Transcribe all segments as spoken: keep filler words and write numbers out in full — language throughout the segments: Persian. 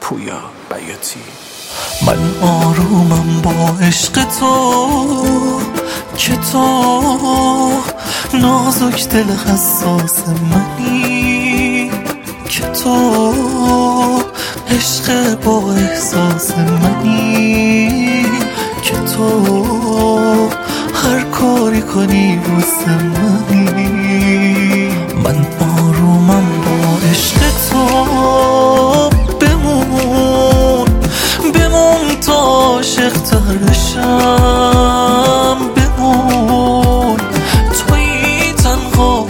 پویا بیاتی. من آرومم با عشق تو که تو نازک دل حساس منی، که تو عشق با احساس منی، که تو هر کاری کنی واسه منی. من آرومم با عشق تو، بمون بمون تا عاشق تر بشم، بمون توی تنها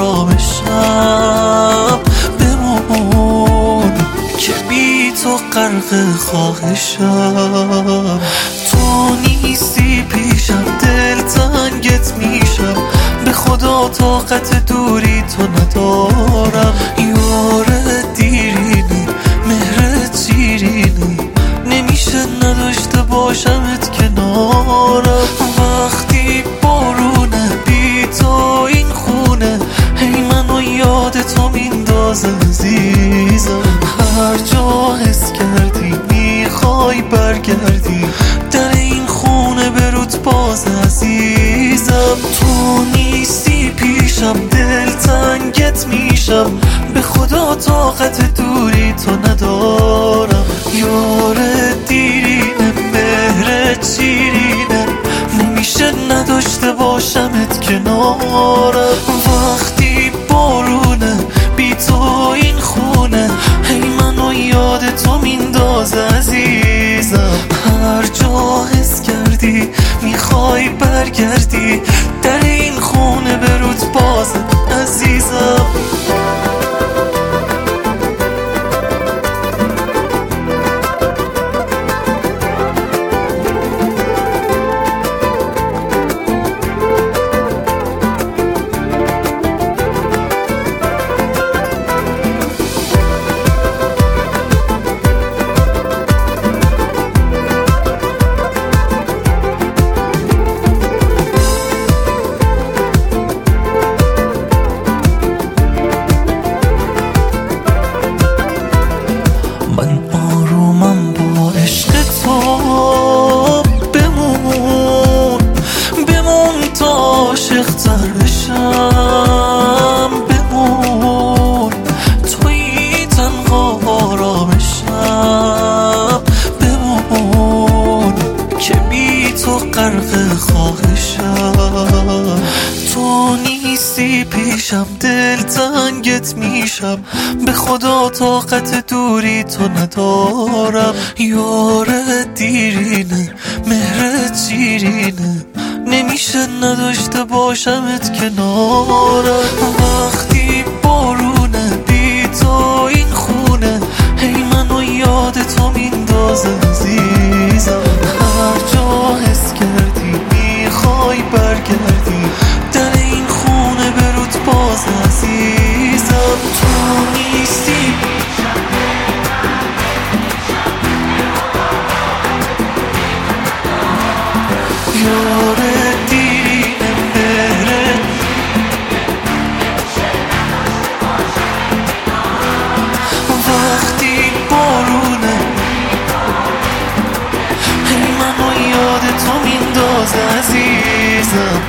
آرامشم، بمون که بی تو غرق خواهشم. تو نیستی پیشم دل تنگت میشم، به خدا طاقت دوری تو ندارم. یار دیرینی مهرت شیرینی، نمیشه نداشته باشمت کنارم. وقتی بارونه بی تو این خونه، هی منو یاد تو میندازه عزیزم. هر جا حس کردی میخوای برگردی، در این خونه برود باز عزیزم. تو نیستی پیشم دل تنگت میشم، به خدا طاقت دوری تو ندارم. یار دیرینه مهرت شیرینه، نمیشه نداشته باشمت کنارم. وقتی بارونه بی تو این خونه، هی منو یاد تو میندازه عزیزم. هر جا حس کردی میخوای برگردی، در این خونه برود باز عزیزم. من آرومم با عشق تو، بمون بمون تا عاشق تر بشم، بمون توی تنها آرامشم، بمون که بی تو غرق خواهشم. تو نیستی پیشم دل تنگت میشم، به خدا طاقت دوری تو ندارم. یار دیرینه مهرت شیرینه، نمیشه نداشته باشمت کنارم. وقتی بارونه بی تو این خونه، هی منو یاد تو میندازه عزیزم. هر جا حس کردی میخوای برگردی، در این خونه برود باز عزیزم. تو نیستی یار دیرینه مهرت، وقتی بارونه هی منو یاد تو میندازه عزیزم.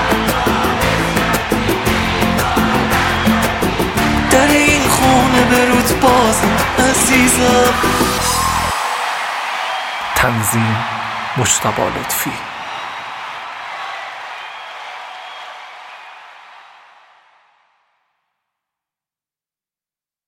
در این خونه برود باز عزیزم. تنظیم مجتبی لطفی.